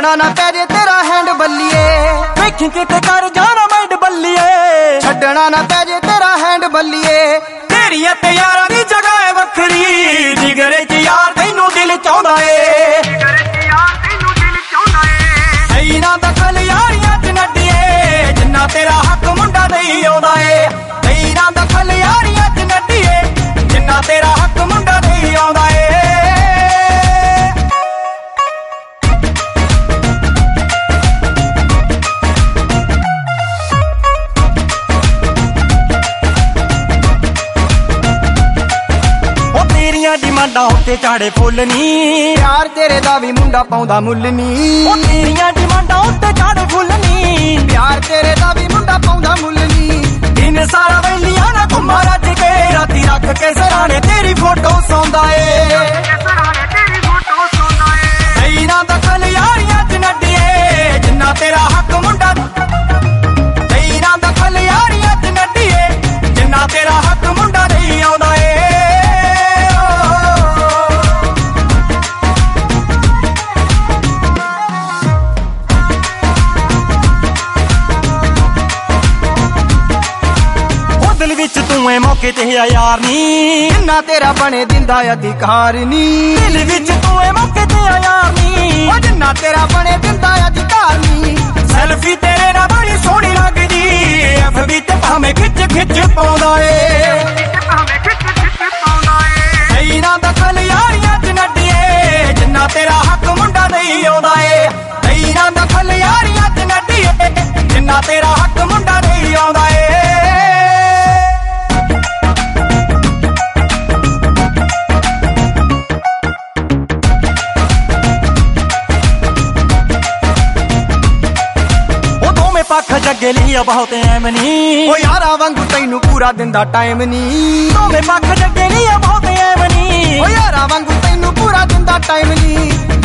ਛੱਡਣਾ ਨਾ ਪੈ ਜੇ ਤੇਰਾ ਹੈਂਡ ਬੱਲੀਏ, ਵੇਖੀ ਕਿਤੇ ਕਰ ਜਾਣਾ ਮੈਂਡ ਬੱਲੀਏ, ਛੱਡਣਾ ਨਾ ਪੈ ਜੇ ਤੇਰਾ ਹੈਂਡ ਬੱਲੀਏ। ਤੇਰੀਆਂ ਤੇ ਯਾਰਾਂ ਦੀ ਜਗ੍ਹਾ ਏ ਵੱਖਰੀ, ਜਿਗਰੇ ਚ ਯਾਰ ਤੈਨੂੰ ਦਿਲ ਚਾਹੁੰਦਾ ਏ, ਸਹੀ ਨਾ ਦਖਲ ਯਾਰੀਆਂ ਚ ਨੱਡੀਏ, ਜਿੰਨਾ ਤੇਰਾ ਹੱਕ ਮੁੰਡਾ ਨਹੀਂ ਆਉਂਦਾ ਏ, ਸਹੀ ਨਾ ਦਖਲ ਯਾਰੀਆਂ ਚ ਨੱਡੀਏ, ਜਿੰਨਾ ਤੇਰਾ ਹੱਕ ਮੁੰਡਾ ਨਹੀਂ ਆਉਂਦਾ ਏ। ਡਿਮਾਂਡਾਂ ਉੱਤੇ ਝਾੜੇ ਫੁੱਲ ਨੀ, ਪਿਆਰ ਤੇਰੇ ਦਾ ਵੀ ਮੁੰਡਾ ਪਾਉਂਦਾ ਮੁੱਲ ਨੀ, ਉਹ ਤੇਰੀਆਂ ਡਿਮਾਂਡਾਂ ਉੱਤੇ ਝਾੜੇ ਫੁੱਲ ਨੀ, ਪਿਆਰ ਤੇਰੇ ਦਾ ਵੀ ਮੁੰਡਾ ਪਾਉਂਦਾ ਮੁੱਲ ਨੀ। ਦਿਨ ਸਾਰਾ ਵੈਲੀਆਂ ਨਾ ਘੁੰਮਾ ਰੱਜ ਕੇ, ਰਾਤੀ ਰੱਖ ਕੇ ਸਰਾਣੇ ਤੇਰੀ ਫੋਟੋ ਸੌਂਦਾ ਏ, ਸਹੀ ਨਾ ਦਖਲ ਯਾਰੀਆਂ ਚ ਨੱਡੀਏ, ਜਿੰਨਾ ਤੇਰਾ ਹੱਕ ਮੁੰਡਾ, ਸਹੀ ਨਾ ਦਖਲ ਯਾਰੀਆਂ ਚ ਨੱਡੀਏ, ਜਿੰਨਾ ਤੇਰਾ ਹੱਕ ਮੁੰਡਾ ਨਹੀਂ ਆਉਂਦਾ ਏ। ਦਿਲ ਵਿੱਚ ਤੂੰ ਏ ਮੌਕੇ ਤੇ ਆ ਯਾਰ ਨੀ, ਜਿੰਨਾ ਤੇਰਾ ਬਣੇ ਦਿੰਦਾ ਅਧਿਕਾਰ ਨੀ, ਦਿਲ ਵਿੱਚ ਤੂੰ ਏ ਮੌਕੇ ਤੇ ਆ ਯਾਰ ਨੀ, ਉਹ ਜਿੰਨਾ ਤੇਰਾ ਬਣੇ ਦਿੰਦਾ ਅਧਿਕਾਰ ਨੀ। ਸੈਲਫੀ ਤੇਰੇ ਨਾਲ ਬੜੀ ਸੋਹਣੀ ਲੱਗਦੀ, ਐਫਬੀ ਤੇ ਭਾਵੇਂ ਖਿੱਚ ਖਿੱਚ ਪਾਉਂਦਾ ਏ, ਸਹੀ ਨਾ ਦਖਲ ਯਾਰੀਆਂ ਚ ਨੱਡੀਏ, ਜਿੰਨਾ ਤੇਰਾ ਹੱਕ ਮੁੰਡਾ ਨਹੀਂ ਆਉਂਦਾ ਏ, ਸਹੀ ਨਾ ਦਖਲ ਯਾਰੀਆਂ ਚ ਨੱਡੀਏ, ਜਿੰਨਾ ਤੇਰਾ ਹੱਕ ਮੁੰਡਾ ਨਹੀਂ ਆਉਂਦਾ ਏ। ਪੱਖ ਜੱਗੇ ਲਈ ਬਹੁਤ ਐਮ ਨੀ, ਉਹ ਯਾਰਾਂ ਵਾਂਗੂ ਤੈਨੂੰ ਪੂਰਾ ਦਿੰਦਾ ਟਾਈਮ ਨੀ, ਦੋਵੇਂ ਪੱਖ ਜੱਗੇ ਲਈ ਬਹੁਤ ਐਮ ਨੀ, ਉਹ ਯਾਰਾਂ ਵਾਂਗੂ ਤੈਨੂੰ ਪੂਰਾ ਦਿੰਦਾ ਟਾਈਮ ਨੀ।